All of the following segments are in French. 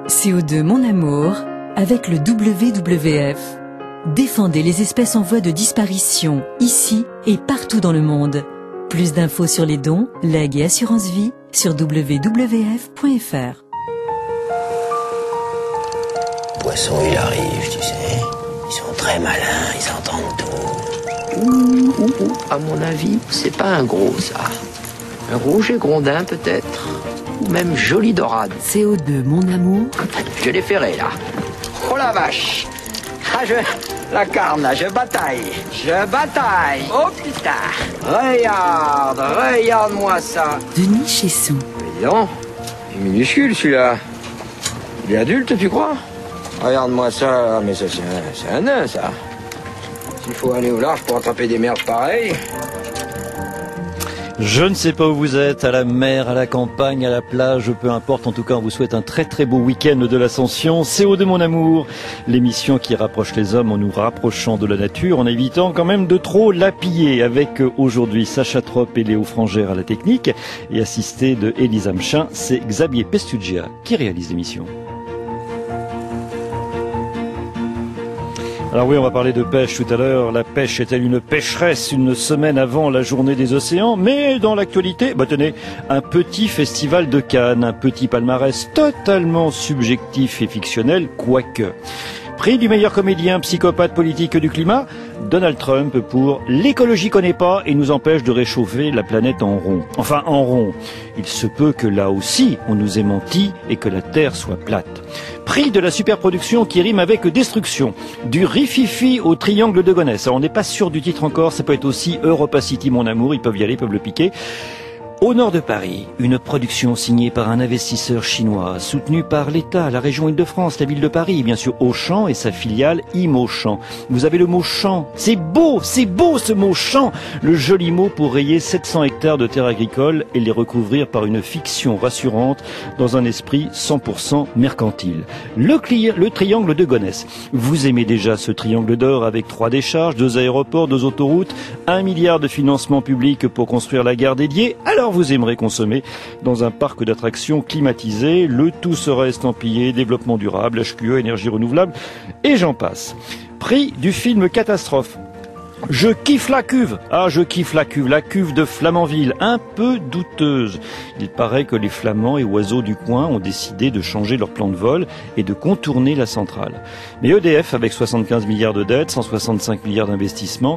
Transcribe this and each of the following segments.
CO2 Mon Amour avec le WWF. Défendez les espèces en voie de disparition, ici et partout dans le monde. Plus d'infos sur les dons, legs et assurance vie sur www.fr. Poisson, il arrive, tu sais. Ils sont très malins, ils entendent tout. À mon avis, c'est pas un gros, ça. Un rouge et grondin, peut-être. Ou même joli dorade. CO2 Mon Amour. Je l'ai ferré, là. Oh la vache. Ah, la carne, là, je bataille. Oh putain. Regarde-moi ça. Denis Chesson. Dis donc, il est minuscule, celui-là. Il est adulte, tu crois? Regarde-moi ça, mais ça, c'est un nain, ça. S'il faut aller au large pour attraper des merdes pareilles... Je ne sais pas où vous êtes, à la mer, à la campagne, à la plage, peu importe. En tout cas, on vous souhaite un très très beau week-end de l'Ascension. CO2 Mon Amour, l'émission qui rapproche les hommes en nous rapprochant de la nature, en évitant quand même de trop la piller. Avec aujourd'hui Sacha Tropp et Léo Frangère à la technique, et assisté de Élisa Mchin, c'est Xavier Pestugia qui réalise l'émission. Alors oui, on va parler de pêche tout à l'heure. La pêche est-elle une pécheresse une semaine avant la journée des océans? Mais dans l'actualité, tenez, un petit festival de Cannes, un petit palmarès totalement subjectif et fictionnel, quoique. Prix du meilleur comédien psychopathe politique du climat, Donald Trump pour l'écologie connaît pas et nous empêche de réchauffer la planète en rond. Enfin, en rond. Il se peut que là aussi, on nous ait menti et que la Terre soit plate. Prix de la superproduction qui rime avec destruction. Du rififi au triangle de Gonesse. Alors, on n'est pas sûr du titre encore, ça peut être aussi Europa City Mon Amour, ils peuvent y aller, ils peuvent le piquer. Au nord de Paris, une production signée par un investisseur chinois, soutenue par l'État, la région Île-de-France, la ville de Paris, et bien sûr Auchan et sa filiale Imauchan. Vous avez le mot champ. C'est beau ce mot champ. Le joli mot pour rayer 700 hectares de terres agricoles et les recouvrir par une fiction rassurante dans un esprit 100% mercantile. Le triangle de Gonesse. Vous aimez déjà ce triangle d'or avec 3 décharges, 2 aéroports, 2 autoroutes, 1 milliard de financement public pour construire la gare dédiée. Alors vous aimerez consommer dans un parc d'attractions climatisé, le tout sera estampillé, développement durable, HQE, énergie renouvelable, et j'en passe. Prix du film Catastrophe. Je kiffe la cuve. Je kiffe la cuve de Flamanville, un peu douteuse. Il paraît que les Flamands et oiseaux du coin ont décidé de changer leur plan de vol et de contourner la centrale. Mais EDF, avec 75 milliards de dettes, 165 milliards d'investissements,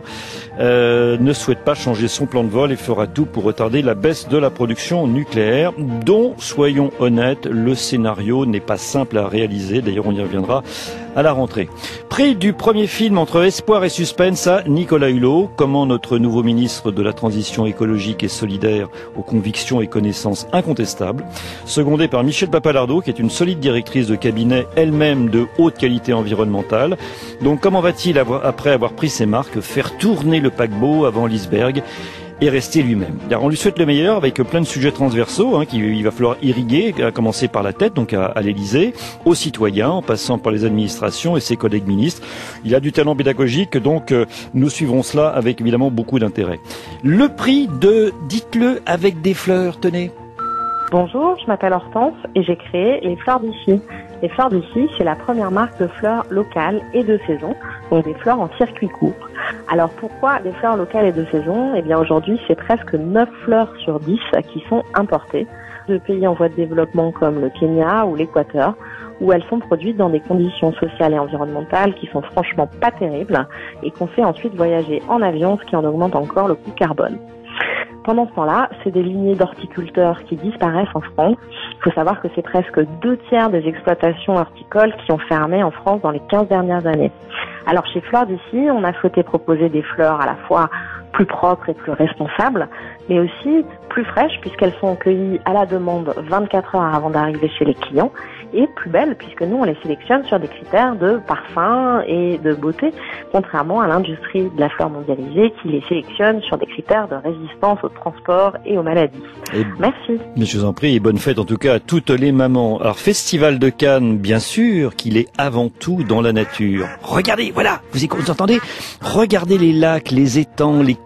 ne souhaite pas changer son plan de vol et fera tout pour retarder la baisse de la production nucléaire, dont, soyons honnêtes, le scénario n'est pas simple à réaliser. D'ailleurs, on y reviendra à la rentrée. Prix du premier film entre espoir et suspense à Nicolas Hulot. Comment notre nouveau ministre de la Transition écologique et solidaire aux convictions et connaissances incontestables. Secondé par Michel Papalardo, qui est une solide directrice de cabinet, elle-même de haute qualité environnementale. Donc comment va-t-il, après avoir pris ses marques, faire tourner le paquebot avant l'iceberg et rester lui-même? Alors on lui souhaite le meilleur avec plein de sujets transversaux qu'il va falloir irriguer, à commencer par la tête, donc à l'Élysée, aux citoyens, en passant par les administrations et ses collègues ministres. Il a du talent pédagogique, donc nous suivrons cela avec évidemment beaucoup d'intérêt. Le prix de Dites-le avec des fleurs, tenez. Bonjour, je m'appelle Hortense et j'ai créé les Fleurs d'Ici. Les Fleurs d'Ici, c'est la première marque de fleurs locales et de saison, donc des fleurs en circuit court. Alors pourquoi des fleurs locales et de saison? Eh bien aujourd'hui, c'est presque 9 fleurs sur 10 qui sont importées de pays en voie de développement comme le Kenya ou l'Équateur, où elles sont produites dans des conditions sociales et environnementales qui sont franchement pas terribles et qu'on fait ensuite voyager en avion, ce qui en augmente encore le coût carbone. Pendant ce temps-là, c'est des lignées d'horticulteurs qui disparaissent en France. Il faut savoir que c'est presque 2/3 des exploitations horticoles qui ont fermé en France dans les 15 dernières années. Alors chez Fleurs d'Ici, on a souhaité proposer des fleurs à la fois plus propres et plus responsables, mais aussi plus fraîches puisqu'elles sont cueillies à la demande 24 heures avant d'arriver chez les clients, et plus belles puisque nous on les sélectionne sur des critères de parfum et de beauté, contrairement à l'industrie de la fleur mondialisée qui les sélectionne sur des critères de résistance au transport et aux maladies. Merci. Mais je vous en prie, et bonne fête en tout cas à toutes les mamans. Alors Festival de Cannes, bien sûr qu'il est avant tout dans la nature. Regardez, voilà, vous entendez? Regardez les lacs, les étangs, les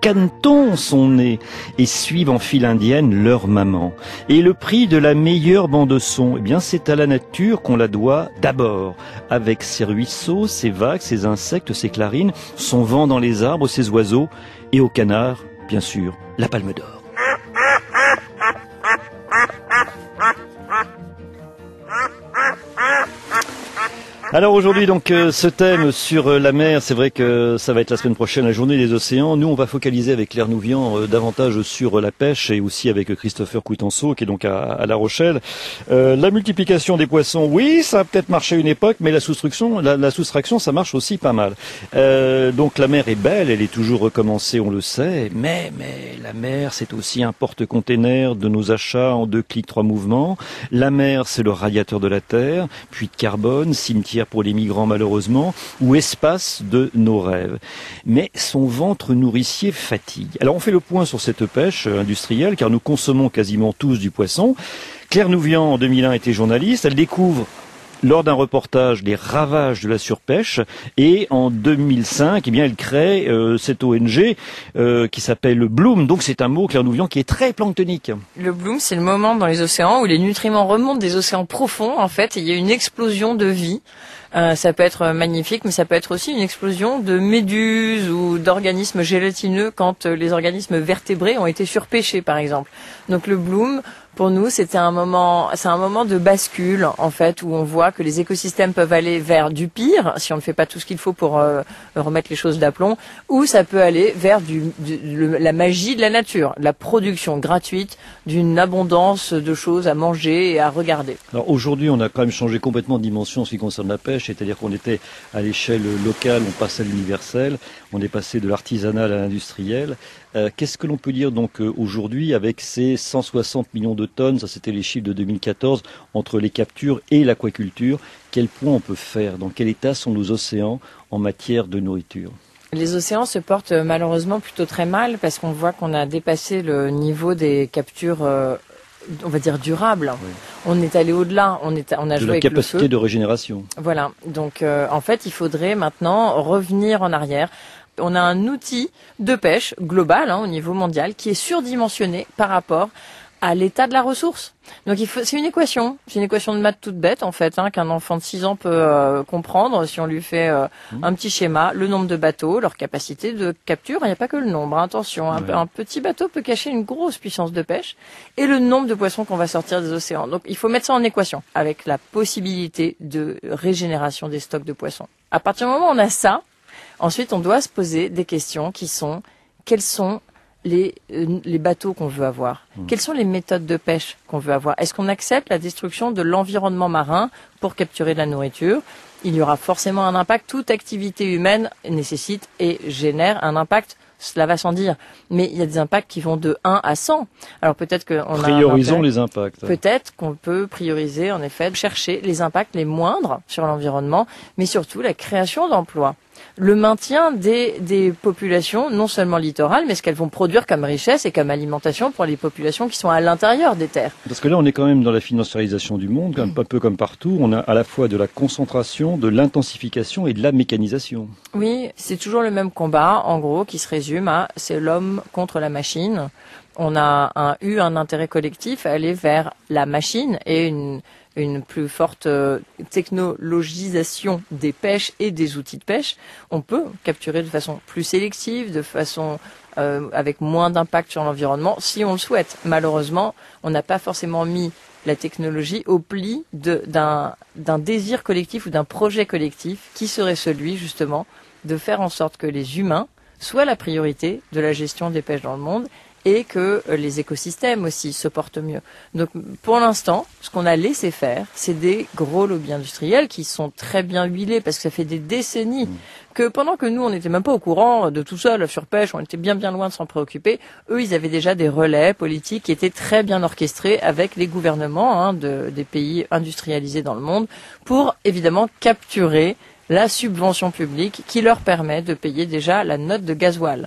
canetons son nez et suivent en file indienne leur maman. Et le prix de la meilleure bande son, eh bien c'est à la nature qu'on la doit d'abord, avec ses ruisseaux, ses vagues, ses insectes, ses clarines, son vent dans les arbres, ses oiseaux, et au canard, bien sûr, la palme d'or. Alors aujourd'hui donc ce thème sur la mer, c'est vrai que ça va être la semaine prochaine, la journée des océans. Nous on va focaliser avec Claire Nouvian davantage sur la pêche et aussi avec Christopher Coutenceau qui est donc à La Rochelle. La multiplication des poissons, oui ça a peut-être marché une époque, mais la soustraction ça marche aussi pas mal. Donc la mer est belle, elle est toujours recommencée, on le sait, mais la mer c'est aussi un porte-container de nos achats en 2 clics 3 mouvements. La mer c'est le radiateur de la terre, puits de carbone, cimetière pour les migrants malheureusement, ou espace de nos rêves. Mais son ventre nourricier fatigue. Alors on fait le point sur cette pêche industrielle, car nous consommons quasiment tous du poisson. Claire Nouvian, en 2001, était journaliste. Elle découvre lors d'un reportage les ravages de la surpêche, et en 2005, eh bien, elle crée cette ONG qui s'appelle Bloom. Donc c'est un mot, Claire Nouvian, qui est très planctonique. Le bloom, c'est le moment dans les océans où les nutriments remontent des océans profonds, en fait, et il y a une explosion de vie. Ça peut être magnifique, mais ça peut être aussi une explosion de méduses ou d'organismes gélatineux quand les organismes vertébrés ont été surpêchés, par exemple. Donc le bloom, pour nous, c'est un moment de bascule, en fait, où on voit que les écosystèmes peuvent aller vers du pire, si on ne fait pas tout ce qu'il faut pour remettre les choses d'aplomb, ou ça peut aller vers la magie de la nature, la production gratuite d'une abondance de choses à manger et à regarder. Alors aujourd'hui, on a quand même changé complètement de dimension en ce qui concerne la pêche, c'est-à-dire qu'on était à l'échelle locale, on passe à l'universel, on est passé de l'artisanal à l'industriel. Qu'est-ce que l'on peut dire donc aujourd'hui avec ces 160 millions de tonnes, ça c'était les chiffres de 2014, entre les captures et l'aquaculture? Quel point on peut faire? Dans quel état sont nos océans en matière de nourriture? Les océans se portent malheureusement plutôt très mal parce qu'on voit qu'on a dépassé le niveau des captures on va dire durable. Oui. On est allé au-delà. On a joué avec le feu. De la capacité de régénération. Voilà. Donc, en fait, il faudrait maintenant revenir en arrière. On a un outil de pêche global, au niveau mondial, qui est surdimensionné par rapport à l'état de la ressource. Donc c'est une équation de maths toute bête en fait, qu'un enfant de 6 ans peut comprendre si on lui fait un petit schéma, le nombre de bateaux, leur capacité de capture, il n'y a pas que le nombre, attention, un petit bateau peut cacher une grosse puissance de pêche, et le nombre de poissons qu'on va sortir des océans. Donc il faut mettre ça en équation, avec la possibilité de régénération des stocks de poissons. À partir du moment où on a ça, ensuite on doit se poser des questions qui sont, quels sont les bateaux qu'on veut avoir? Quelles sont les méthodes de pêche qu'on veut avoir? Est-ce qu'on accepte la destruction de l'environnement marin pour capturer de la nourriture? Il y aura forcément un impact. Toute activité humaine nécessite et génère un impact, cela va sans dire. Mais il y a des impacts qui vont de 1 à 100. Alors peut-être qu'on priorisons les impacts. Peut-être qu'on peut prioriser, en effet, chercher les impacts les moindres sur l'environnement, mais surtout la création d'emplois. Le maintien des populations, non seulement littorales, mais ce qu'elles vont produire comme richesse et comme alimentation pour les populations qui sont à l'intérieur des terres. Parce que là, on est quand même dans la financiarisation du monde, un peu comme partout. On a à la fois de la concentration, de l'intensification et de la mécanisation. Oui, c'est toujours le même combat, en gros, qui se résume à c'est l'homme contre la machine. On a eu un intérêt collectif à aller vers la machine et une plus forte technologisation des pêches et des outils de pêche. On peut capturer de façon plus sélective, de façon avec moins d'impact sur l'environnement, si on le souhaite. Malheureusement, on n'a pas forcément mis la technologie au pli d'un désir collectif ou d'un projet collectif qui serait celui, justement, de faire en sorte que les humains soient la priorité de la gestion des pêches dans le monde et que les écosystèmes aussi se portent mieux. Donc pour l'instant, ce qu'on a laissé faire, c'est des gros lobbies industriels qui sont très bien huilés parce que ça fait des décennies que pendant que nous, on n'était même pas au courant de tout ça, la surpêche, on était bien loin de s'en préoccuper, eux, ils avaient déjà des relais politiques qui étaient très bien orchestrés avec les gouvernements des pays industrialisés dans le monde pour évidemment capturer la subvention publique qui leur permet de payer déjà la note de gasoil.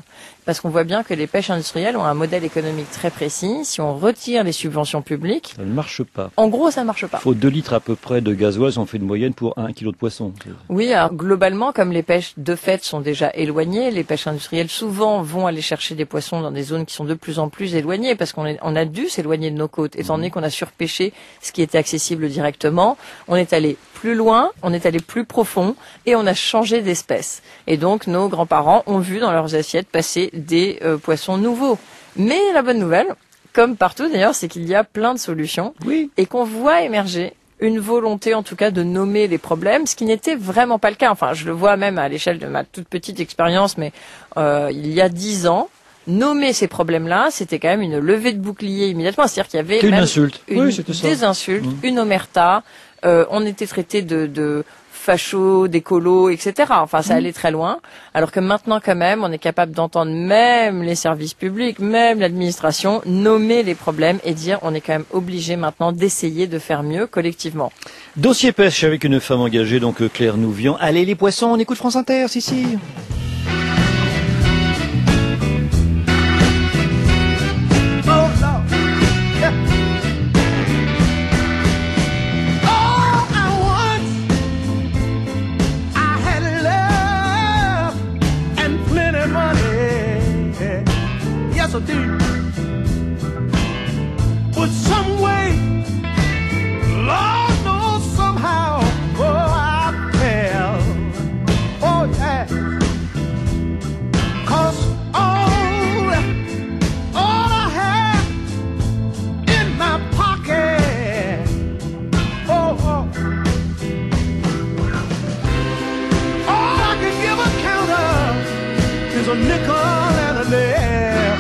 parce qu'on voit bien que les pêches industrielles ont un modèle économique très précis. Si on retire les subventions publiques, ça ne marche pas. En gros, ça ne marche pas. Il faut 2 litres à peu près de gasoil, on fait une moyenne pour 1 kilo de poisson. Oui, alors globalement, comme les pêches de fait sont déjà éloignées, les pêches industrielles souvent vont aller chercher des poissons dans des zones qui sont de plus en plus éloignées, parce qu'on a dû s'éloigner de nos côtes, étant donné qu'on a surpêché ce qui était accessible directement. On est allé plus loin, on est allé plus profond, et on a changé d'espèce. Et donc, nos grands-parents ont vu dans leurs assiettes passer des poissons nouveaux. Mais la bonne nouvelle, comme partout d'ailleurs, c'est qu'il y a plein de solutions, et qu'on voit émerger une volonté en tout cas de nommer les problèmes, ce qui n'était vraiment pas le cas. Enfin, je le vois même à l'échelle de ma toute petite expérience, mais il y a 10 ans, nommer ces problèmes-là, c'était quand même une levée de bouclier immédiatement. C'est-à-dire qu'il y avait même des insultes, une omerta, on était traité de fachos, d'écolos, etc. Enfin, ça allait très loin. Alors que maintenant, quand même, on est capable d'entendre même les services publics, même l'administration, nommer les problèmes et dire on est quand même obligé maintenant d'essayer de faire mieux collectivement. Dossier pêche avec une femme engagée, donc Claire Nouvian. Allez les poissons, on écoute France Inter, si. But some way, Lord knows somehow, oh, I fell. Oh, yeah. 'Cause all I have in my pocket, oh, all I can give account of is a nickel and a nail.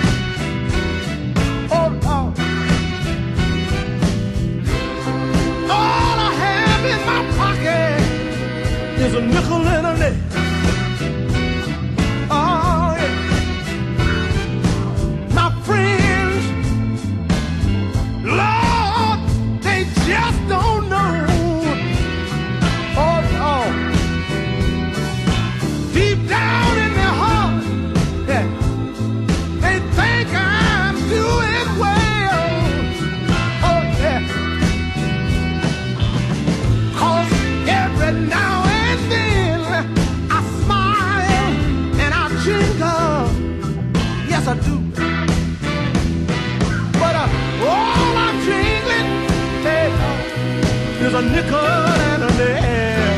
There's a nickel and a nail. Oh, yeah. My friends, Lord, they just don't know. Oh, oh. Deep down in their heart, yeah, they think I'm doing well. Oh, yeah. 'Cause every now yes, I do. But all I'm jingling, hey, is a nickel and a nail.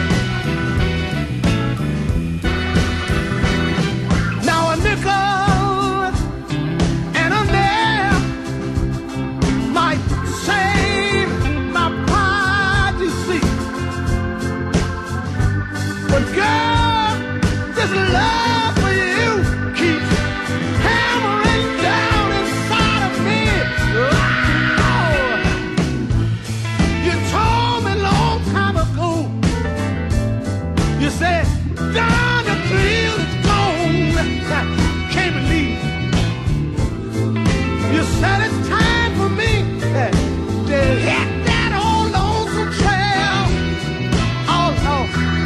Now a nickel and a nail might save my pride, you see. But girl, this love said it's time for me to hit that old lonesome trail. Oh no.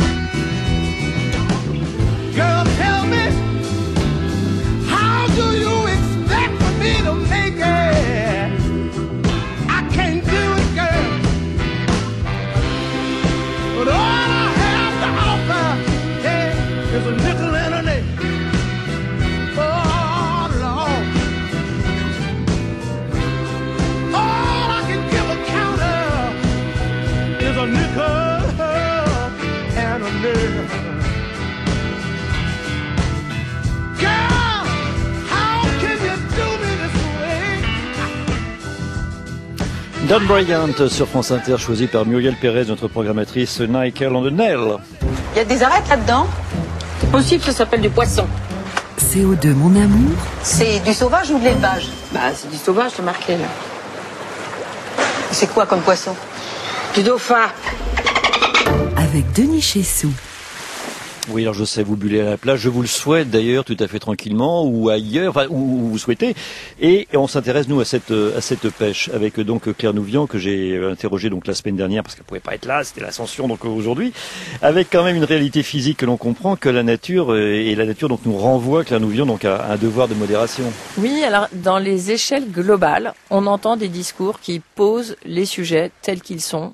Girl, tell me, how do you expect for me to make it? I can't do it, girl. But all I have to offer, yeah, is a nickel and a nail. A nickel and a nail. Girl, how can you do me this way? Don Bryant sur France Inter, choisi par Muriel Pérez, notre programmatrice Nickel on the Nail. Il y a des arêtes là-dedans. C'est possible, ça s'appelle du poisson. CO2, mon amour. C'est du sauvage ou de l'élevage? Bah, c'est du sauvage, c'est marqué là. C'est quoi comme poisson? Du dauphin. Avec Denis Chessou. Oui, alors je sais, vous bullez à la plage, je vous le souhaite d'ailleurs tout à fait tranquillement ou ailleurs, enfin où vous souhaitez. Et on s'intéresse nous à cette pêche avec donc Claire Nouvian que j'ai interrogée donc la semaine dernière parce qu'elle pouvait pas être là, c'était l'Ascension donc aujourd'hui, avec quand même une réalité physique que l'on comprend que la nature et la nature donc nous renvoie Claire Nouvian donc à un devoir de modération. Oui, alors dans les échelles globales, on entend des discours qui posent les sujets tels qu'ils sont.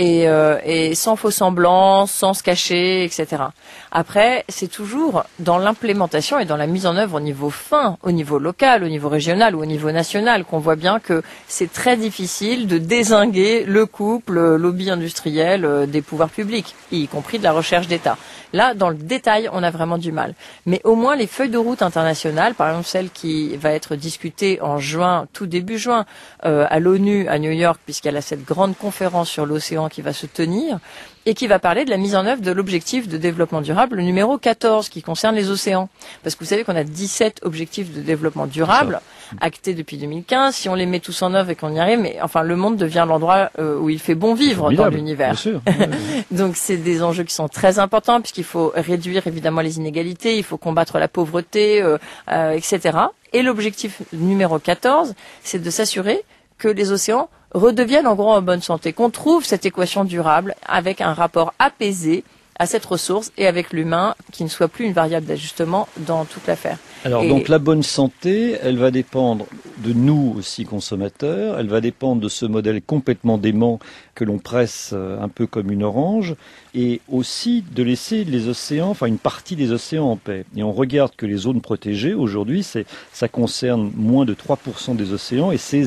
Et sans faux semblant, sans se cacher, etc. Après, c'est toujours dans l'implémentation et dans la mise en œuvre au niveau fin, au niveau local, au niveau régional ou au niveau national qu'on voit bien que c'est très difficile de dézinguer le couple lobby industriel des pouvoirs publics, y compris de la recherche d'État. Là, dans le détail, on a vraiment du mal. Mais au moins, les feuilles de route internationales, par exemple celle qui va être discutée en juin, tout début juin, à l'ONU, à New York, puisqu'il y a cette grande conférence sur l'océan qui va se tenir, et qui va parler de la mise en œuvre de l'objectif de développement durable, le numéro 14, qui concerne les océans. Parce que vous savez qu'on a 17 objectifs de développement durable, actés depuis 2015. Si on les met tous en œuvre et qu'on y arrive, mais enfin, le monde devient l'endroit où il fait bon vivre dans l'univers. Bien sûr. Donc, c'est des enjeux qui sont très importants, puisqu'il faut réduire évidemment les inégalités, il faut combattre la pauvreté, etc. Et l'objectif numéro 14, c'est de s'assurer que les océans redeviennent en gros en bonne santé, qu'on trouve cette équation durable avec un rapport apaisé à cette ressource et avec l'humain qui ne soit plus une variable d'ajustement dans toute l'affaire. Alors donc la bonne santé, elle va dépendre de nous aussi consommateurs, elle va dépendre de ce modèle complètement dément que l'on presse un peu comme une orange, et aussi de laisser les océans, enfin une partie des océans en paix. Et on regarde que les zones protégées aujourd'hui, ça concerne moins de 3% des océans et c'est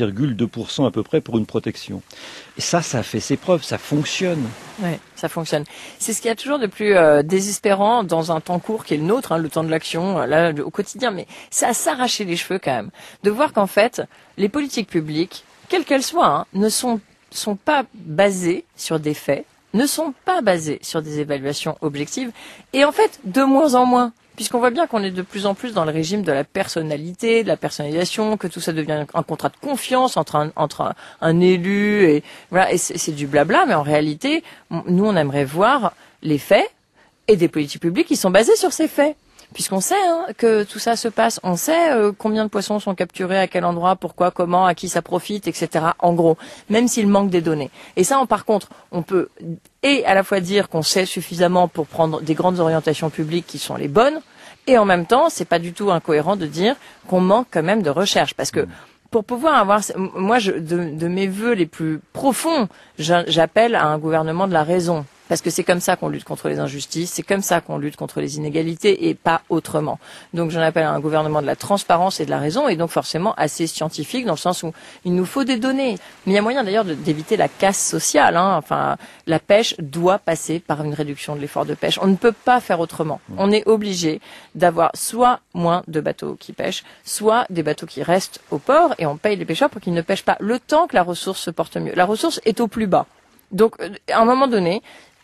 0,2% à peu près pour une protection. Et ça a fait ses preuves, ça fonctionne. Oui, ça fonctionne. C'est ce qu'il y a toujours de plus désespérant dans un temps court qui est le nôtre, le temps de l'action, là au quotidien, mais c'est à s'arracher les cheveux quand même, de voir qu'en fait, les politiques publiques, quelles qu'elles soient, ne sont pas basées sur des faits, ne sont pas basées sur des évaluations objectives, et en fait, de moins en moins. Puisqu'on voit bien qu'on est de plus en plus dans le régime de la personnalité, de la personnalisation, que tout ça devient un contrat de confiance entre un élu et voilà, et c'est du blabla, mais en réalité, nous on aimerait voir les faits et des politiques publiques qui sont basées sur ces faits. Puisqu'on sait que tout ça se passe, on sait combien de poissons sont capturés, à quel endroit, pourquoi, comment, à qui ça profite, etc. En gros, même s'il manque des données. Et ça, par contre, on peut et à la fois dire qu'on sait suffisamment pour prendre des grandes orientations publiques qui sont les bonnes, et en même temps, c'est pas du tout incohérent de dire qu'on manque quand même de recherche, parce que pour pouvoir avoir, moi, de mes vœux les plus profonds, j'appelle à un gouvernement de la raison. Parce que c'est comme ça qu'on lutte contre les injustices, c'est comme ça qu'on lutte contre les inégalités et pas autrement. Donc j'en appelle à un gouvernement de la transparence et de la raison, et donc forcément assez scientifique dans le sens où il nous faut des données. Mais il y a moyen d'ailleurs d'éviter la casse sociale. Enfin, la pêche doit passer par une réduction de l'effort de pêche. On ne peut pas faire autrement. On est obligé d'avoir soit moins de bateaux qui pêchent, soit des bateaux qui restent au port, et on paye les pêcheurs pour qu'ils ne pêchent pas le temps que la ressource se porte mieux. La ressource est au plus bas. Donc à un moment donné,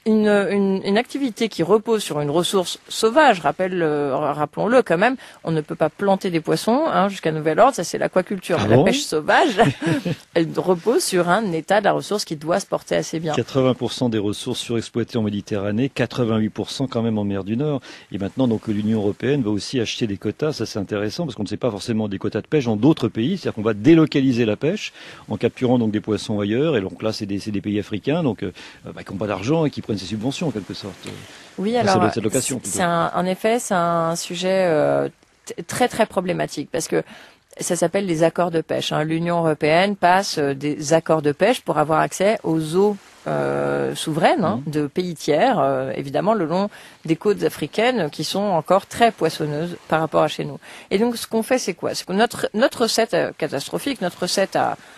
une activité qui repose sur une ressource sauvage, rappelons-le quand même, on ne peut pas planter des poissons jusqu'à nouvel ordre, ça c'est l'aquaculture. Ah la bon pêche sauvage, elle repose sur un état de la ressource qui doit se porter assez bien. 80% des ressources surexploitées en Méditerranée, 88% quand même en mer du Nord. Et maintenant, donc, l'Union européenne va aussi acheter des quotas, ça c'est intéressant, parce qu'on ne sait pas forcément des quotas de pêche dans d'autres pays, c'est-à-dire qu'on va délocaliser la pêche en capturant donc des poissons ailleurs, et donc là c'est des pays africains donc qui n'ont pas d'argent et qui prennent ces subventions en quelque sorte. Oui, alors en effet c'est un sujet très très problématique parce que ça s'appelle les accords de pêche. L'Union européenne passe des accords de pêche pour avoir accès aux eaux souveraines de pays tiers, évidemment le long des côtes africaines qui sont encore très poissonneuses par rapport à chez nous. Et donc ce qu'on fait c'est quoi? C'est que notre recette catastrophique, notre recette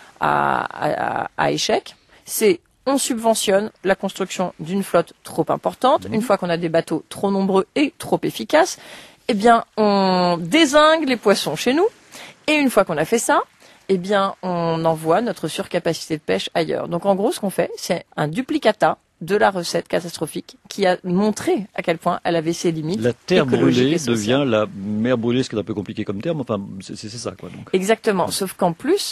à échec, c'est on subventionne la construction d'une flotte trop importante. Une fois qu'on a des bateaux trop nombreux et trop efficaces, eh bien, on dézingue les poissons chez nous. Et une fois qu'on a fait ça, eh bien, on envoie notre surcapacité de pêche ailleurs. Donc, en gros, ce qu'on fait, c'est un duplicata de la recette catastrophique qui a montré à quel point elle avait ses limites. La terre brûlée devient la mer brûlée, ce qui est un peu compliqué comme terme. Enfin, c'est ça, quoi. Donc. Exactement. Sauf qu'en plus,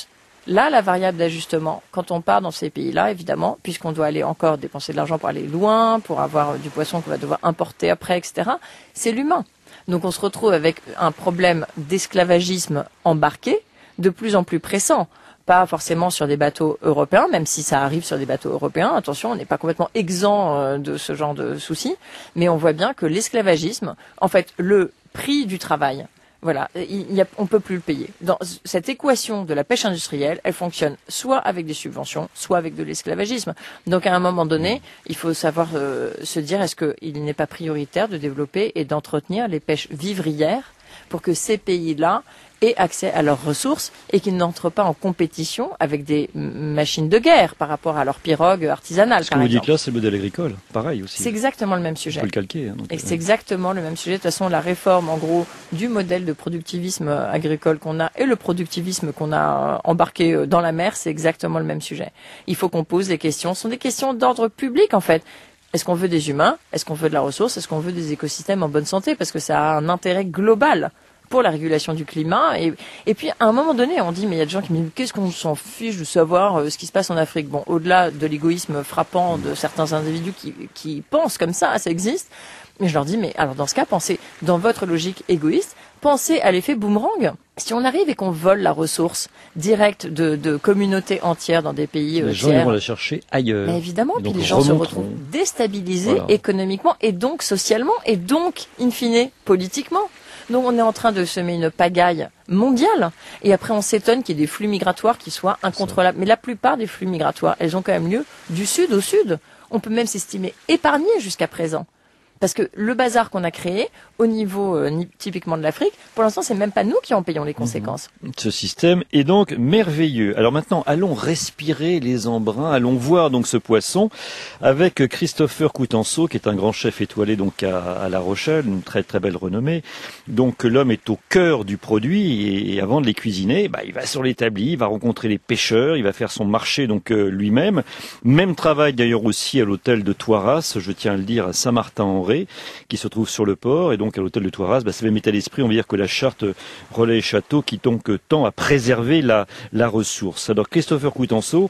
Là, la variable d'ajustement, quand on part dans ces pays-là, évidemment, puisqu'on doit aller encore dépenser de l'argent pour aller loin, pour avoir du poisson qu'on va devoir importer après, etc., c'est l'humain. Donc on se retrouve avec un problème d'esclavagisme embarqué de plus en plus pressant. Pas forcément sur des bateaux européens, même si ça arrive sur des bateaux européens. Attention, on n'est pas complètement exempt de ce genre de soucis. Mais on voit bien que l'esclavagisme, en fait, le prix du travail, voilà, on peut plus le payer. Dans cette équation de la pêche industrielle, elle fonctionne soit avec des subventions, soit avec de l'esclavagisme. Donc à un moment donné, il faut savoir se dire, est-ce qu'il n'est pas prioritaire de développer et d'entretenir les pêches vivrières pour que ces pays-là aient accès à leurs ressources et qu'ils n'entrent pas en compétition avec des machines de guerre par rapport à leurs pirogues artisanales. Ce que vous dites là, c'est le modèle agricole, pareil aussi. C'est exactement le même sujet. On peut le calquer. Hein, et c'est exactement le même sujet. De toute façon, la réforme, en gros, du modèle de productivisme agricole qu'on a et le productivisme qu'on a embarqué dans la mer, c'est exactement le même sujet. Il faut qu'on pose des questions. Ce sont des questions d'ordre public, en fait. Est-ce qu'on veut des humains? Est-ce qu'on veut de la ressource? Est-ce qu'on veut des écosystèmes en bonne santé? Parce que ça a un intérêt global pour la régulation du climat. Et puis, à un moment donné, on dit, mais il y a des gens qui me disent, qu'est-ce qu'on s'en fiche de savoir ce qui se passe en Afrique? Bon, au-delà de l'égoïsme frappant de certains individus qui pensent comme ça existe. Mais je leur dis, mais alors dans ce cas, pensez, dans votre logique égoïste, pensez à l'effet boomerang. Si on arrive et qu'on vole la ressource directe de communautés entières dans des pays les gens tiers, vont la chercher ailleurs. Mais évidemment, puis donc, les gens se retrouvent déstabilisés économiquement et donc socialement et donc, in fine, politiquement. Donc on est en train de semer une pagaille mondiale et après on s'étonne qu'il y ait des flux migratoires qui soient incontrôlables. Mais la plupart des flux migratoires, elles ont quand même lieu du sud au sud. On peut même s'estimer épargné jusqu'à présent. Parce que le bazar qu'on a créé au niveau typiquement de l'Afrique, pour l'instant, c'est même pas nous qui en payons les conséquences. Ce système est donc merveilleux. Alors maintenant, allons respirer les embruns, allons voir donc ce poisson avec Christopher Coutenceau, qui est un grand chef étoilé donc à La Rochelle, une très très belle renommée. Donc l'homme est au cœur du produit et avant de les cuisiner, il va sur l'établi, il va rencontrer les pêcheurs, il va faire son marché donc lui-même. Même travail d'ailleurs aussi à l'hôtel de Toiras, je tiens à le dire, à Saint-Martin-en-Ré, qui se trouve sur le port, et donc à l'hôtel de Toiras, c'est même état d'esprit, on va dire que la charte Relais et Château qui donc tend à préserver la ressource. Alors Christopher Coutenceau,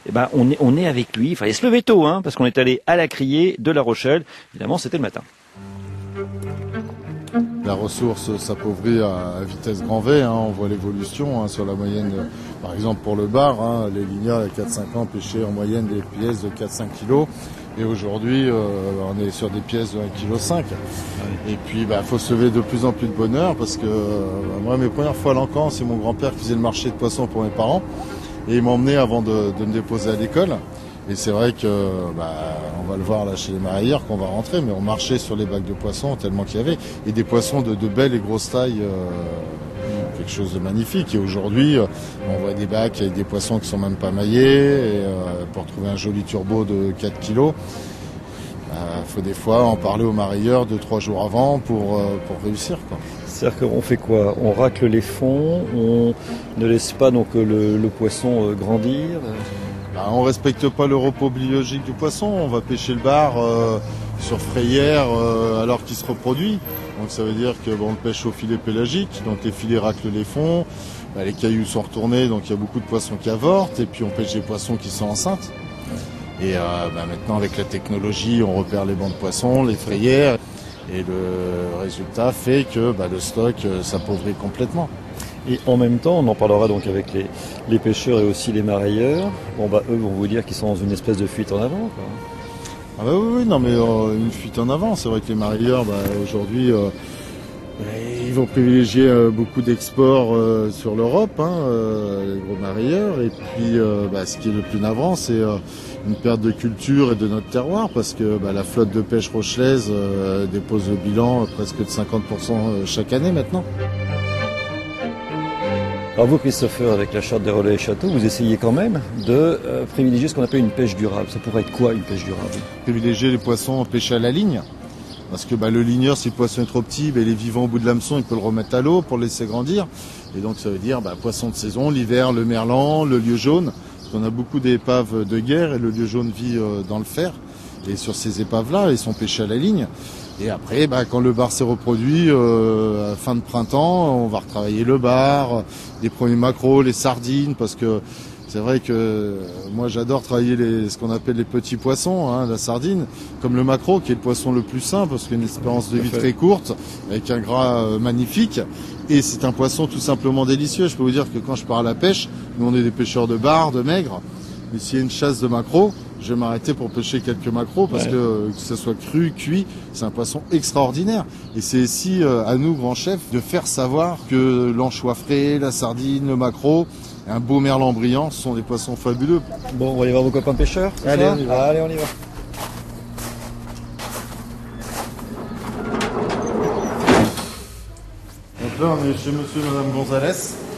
on est avec lui, il fallait se lever tôt, parce qu'on est allé à la criée de La Rochelle, évidemment c'était le matin. La ressource s'appauvrit à vitesse grand V, on voit l'évolution sur la moyenne, par exemple pour le bar, les lignas il y a 4-5 ans pêchaient en moyenne des pièces de 4-5 kilos. Et aujourd'hui, on est sur des pièces de 1,5 kg. Et puis, faut se lever de plus en plus de bonne heure parce que moi, mes premières fois à l'Encan, c'est mon grand-père qui faisait le marché de poissons pour mes parents. Et il m'a emmené avant de me déposer à l'école. Et c'est vrai que, on va le voir là chez les marailleurs qu'on va rentrer, mais on marchait sur les bacs de poissons tellement qu'il y avait. Et des poissons de belles et grosses tailles, quelque chose de magnifique. Et aujourd'hui, on voit des bacs avec des poissons qui sont même pas maillés. Et pour trouver un joli turbo de 4 kilos, faut des fois en parler aux marailleurs 2-3 jours avant pour réussir, quoi. C'est-à-dire qu'on fait quoi? On racle les fonds, on ne laisse pas donc le poisson grandir. On respecte pas le repos biologique du poisson. On va pêcher le bar sur frayère alors qu'il se reproduit. Donc ça veut dire que on le pêche au filet pélagique, donc les filets raclent les fonds, les cailloux sont retournés, donc il y a beaucoup de poissons qui avortent, et puis on pêche des poissons qui sont enceintes. Et maintenant avec la technologie, on repère les bancs de poissons, les frayères, et le résultat fait que le stock s'appauvrit complètement. Et en même temps, on en parlera donc avec les pêcheurs et aussi les marailleurs. Eux vont vous dire qu'ils sont dans une espèce de fuite en avant, quoi. Oui, non, mais une fuite en avant. C'est vrai que les marailleurs, aujourd'hui, ils vont privilégier beaucoup d'exports sur l'Europe, les gros marailleurs. Et puis, ce qui est le plus navrant, c'est une perte de culture et de notre terroir, parce que la flotte de pêche rochelaise dépose le bilan presque de 50% chaque année maintenant. Alors vous, Christopher, avec la charte des relais et châteaux, vous essayez quand même de privilégier ce qu'on appelle une pêche durable. Ça pourrait être quoi, une pêche durable? Privilégier les poissons pêchés à la ligne. Parce que le ligneur, si le poisson est trop petit, il est vivant au bout de l'hameçon, il peut le remettre à l'eau pour le laisser grandir. Et donc ça veut dire poisson de saison, l'hiver, le merlan, le lieu jaune. Parce qu'on a beaucoup d'épaves de guerre et le lieu jaune vit dans le fer. Et sur ces épaves-là, ils sont pêchés à la ligne. Et après, quand le bar s'est reproduit, à fin de printemps, on va retravailler le bar, les premiers maquereaux, les sardines, parce que c'est vrai que moi j'adore travailler ce qu'on appelle les petits poissons, hein, la sardine, comme le maquereau qui est le poisson le plus sain parce qu'il a une espérance de vie très courte, avec un gras magnifique. Et c'est un poisson tout simplement délicieux. Je peux vous dire que quand je pars à la pêche, nous on est des pêcheurs de bar, de maigre, mais s'il y a une chasse de maquereaux, je vais m'arrêter pour pêcher quelques maquereaux parce que ce soit cru, cuit, c'est un poisson extraordinaire. Et c'est ici à nous, grands chefs, de faire savoir que l'anchois frais, la sardine, le maquereau, un beau merlan brillant, ce sont des poissons fabuleux. Bon, on va aller voir vos copains pêcheurs. Allez, on y va. Allez, on y va. Donc là, on est chez monsieur et madame Gonzalez.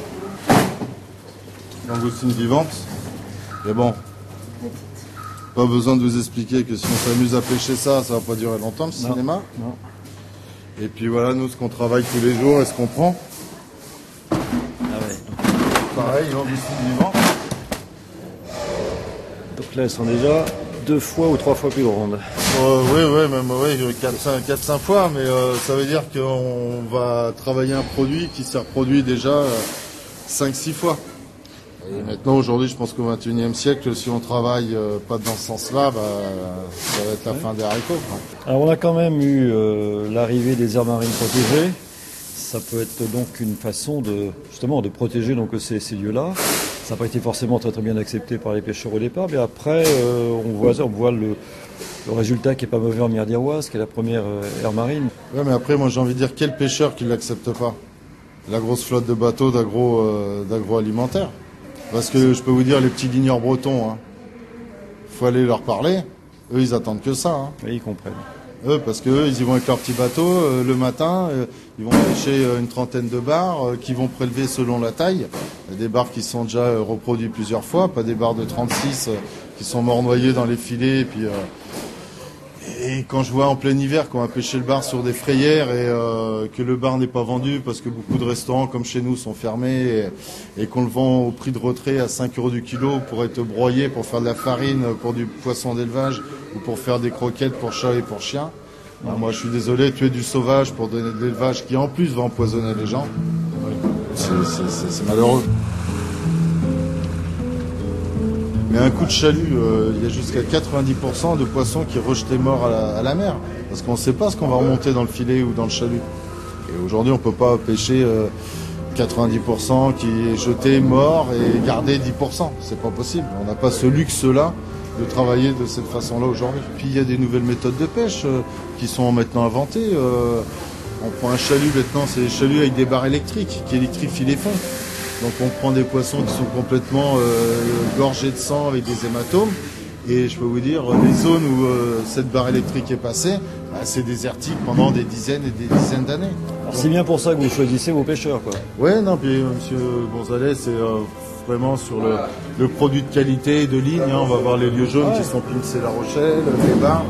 Langoustine vivante. Mais bon, pas besoin de vous expliquer que si on s'amuse à pêcher ça, ça va pas durer longtemps le cinéma. Non. Et puis voilà, nous, ce qu'on travaille tous les jours et ce qu'on prend. Pareil, langoustine vivante. Donc là, elles sont déjà 2 fois ou 3 fois plus grandes. Oui, même 4-5 fois, mais ça veut dire qu'on va travailler un produit qui s'est reproduit déjà 5-6 fois. Et maintenant, aujourd'hui, je pense qu'au XXIe siècle, si on travaille pas dans ce sens-là, ça va être la fin des haricots. Alors on a quand même eu l'arrivée des aires marines protégées. Ça peut être donc une façon de protéger donc ces lieux-là. Ça n'a pas été forcément très bien accepté par les pêcheurs au départ, mais après on voit le résultat qui est pas mauvais en mer d'Iroise, qui est la première aire marine. Ouais, mais après moi j'ai envie de dire quel pêcheur qui l'accepte pas? La grosse flotte de bateaux d'agroalimentaire. Parce que je peux vous dire les petits guigneurs bretons, faut aller leur parler. Eux ils attendent que ça. Et ils comprennent. Eux, parce qu'eux, ils y vont avec leur petit bateau le matin, ils vont pêcher une trentaine de bars qui vont prélever selon la taille. Il y a des bars qui sont déjà reproduits plusieurs fois, pas des bars de 36 qui sont morts noyés dans les filets. Et quand je vois en plein hiver qu'on va pêcher le bar sur des frayères et que le bar n'est pas vendu parce que beaucoup de restaurants comme chez nous sont fermés et qu'on le vend au prix de retrait à 5 € du kilo pour être broyé, pour faire de la farine, pour du poisson d'élevage ou pour faire des croquettes pour chats et pour chiens. Moi je suis désolé, tuer du sauvage pour donner de l'élevage qui en plus va empoisonner les gens, c'est malheureux. Mais un coup de chalut, il y a jusqu'à 90% de poissons qui est rejeté morts à la mer. Parce qu'on ne sait pas ce qu'on va remonter dans le filet ou dans le chalut. Et aujourd'hui, on ne peut pas pêcher 90% qui est jeté mort et garder 10%. C'est pas possible. On n'a pas ce luxe-là de travailler de cette façon-là aujourd'hui. Puis il y a des nouvelles méthodes de pêche qui sont maintenant inventées. On prend un chalut maintenant, c'est des chaluts avec des barres électriques qui électrifient les fonds. Donc on prend des poissons qui sont complètement gorgés de sang avec des hématomes. Et je peux vous dire, les zones où cette barre électrique est passée, c'est désertique pendant des dizaines et des dizaines d'années. C'est bien pour ça que vous choisissez vos pêcheurs, quoi. Ouais, non, puis monsieur Gonzalez, c'est vraiment sur le produit de qualité et de ligne. On va voir les lieux jaunes qui sont Pincé La Rochelle, les bars.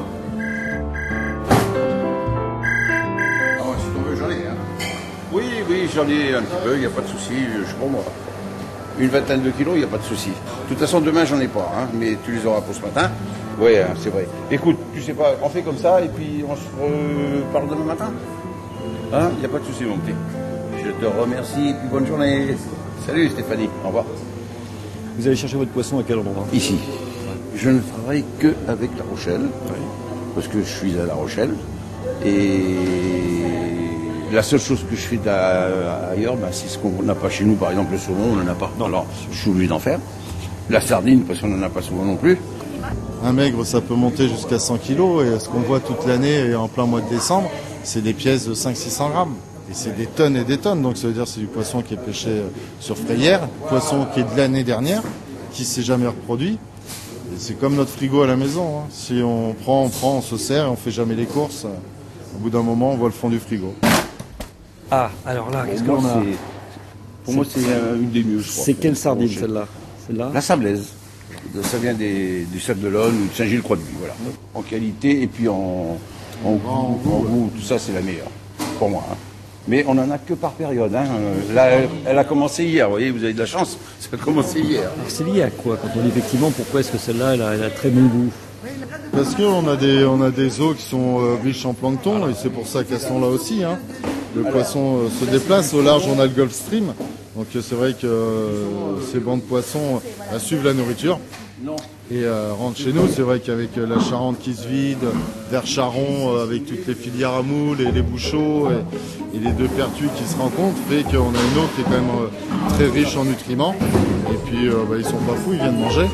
Oui, j'en ai un petit peu, il n'y a pas de souci, je prends moi. Une vingtaine de kilos, il n'y a pas de souci. De toute façon, demain, j'en ai pas, mais tu les auras pour ce matin. Oui, c'est vrai. Écoute, tu sais pas, on fait comme ça et puis on se reparle demain matin. Il n'y a pas de souci, mon petit. Je te remercie et puis bonne journée. Salut Stéphanie, au revoir. Vous allez chercher votre poisson à quel endroit? Ici. Je ne travaille que avec La Rochelle, parce que je suis à La Rochelle. Et la seule chose que je fais ailleurs, c'est ce qu'on n'a pas chez nous. Par exemple, le saumon, on n'en a pas. Alors, je suis obligé d'en faire. La sardine, parce qu'on n'en a pas souvent non plus. Un maigre, ça peut monter jusqu'à 100 kilos. Et ce qu'on voit toute l'année et en plein mois de décembre, c'est des pièces de 500-600 grammes. Et c'est des tonnes et des tonnes. Donc ça veut dire que c'est du poisson qui est pêché sur frayère, poisson qui est de l'année dernière, qui ne s'est jamais reproduit. Et c'est comme notre frigo à la maison. Si on prend, on se sert et on ne fait jamais les courses. Au bout d'un moment, on voit le fond du frigo. Ah, alors là, qu'est-ce qu'on a? Pour moi, c'est une des mieux, je crois. C'est quelle sardine, celle-là? La sablaise. Ça vient du Sable d'Olonne ou de Saint-Gilles-Croix-de-Buis, voilà. En qualité et puis en goût, tout ça, c'est la meilleure, pour moi. Mais on n'en a que par période. Là, elle a commencé hier, vous voyez, vous avez de la chance, ça a commencé hier. Alors c'est lié à quoi? Quand on dit effectivement, pourquoi est-ce que celle-là, elle a très bon goût? Parce qu'on a des eaux qui sont riches en plancton et c'est pour ça qu'elles sont là aussi. Hein. Le poisson se déplace. Au large, on a le Gulf Stream. Donc c'est vrai que ces bancs de poissons suivent la nourriture et rentrent chez nous. C'est vrai qu'avec la Charente qui se vide, vers Charon, avec toutes les filières à moules et les bouchots et les deux pertuis qui se rencontrent, fait qu'on a une eau qui est quand même très riche en nutriments. Et puis ils sont pas fous, ils viennent manger.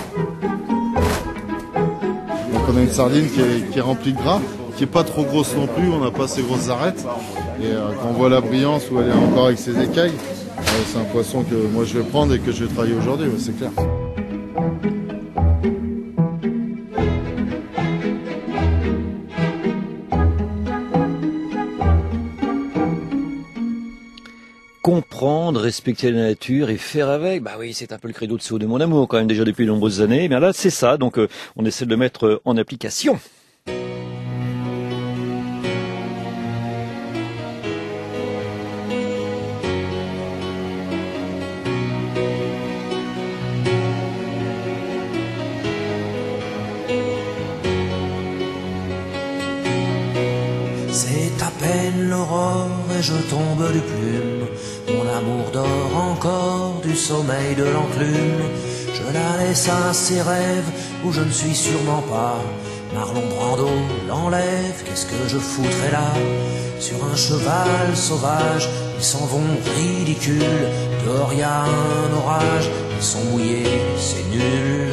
Donc on a une sardine qui est remplie de gras, qui est pas trop grosse non plus, on n'a pas ces grosses arêtes. Et quand on voit la brillance où elle est encore avec ses écailles, c'est un poisson que moi je vais prendre et que je vais travailler aujourd'hui, c'est clair. Comprendre, respecter la nature et faire avec. Bah oui, c'est un peu le credo de CO de mon amour quand même déjà depuis de nombreuses années. Et bien là, c'est ça. Donc on essaie de le mettre en application. C'est à peine l'aurore et je tombe du plume. Mon amour dort encore du sommeil de l'enclume. Je la laisse à ses rêves où je ne suis sûrement pas. Marlon Brando l'enlève, qu'est-ce que je foutrais là? Sur un cheval sauvage, ils s'en vont ridicules. Dehors y a un orage, ils sont mouillés, c'est nul.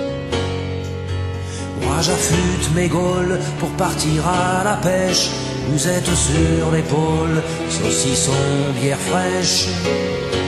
Moi j'affûte mes gaules pour partir à la pêche. Musette sur l'épaule, saucisson, bière fraîche.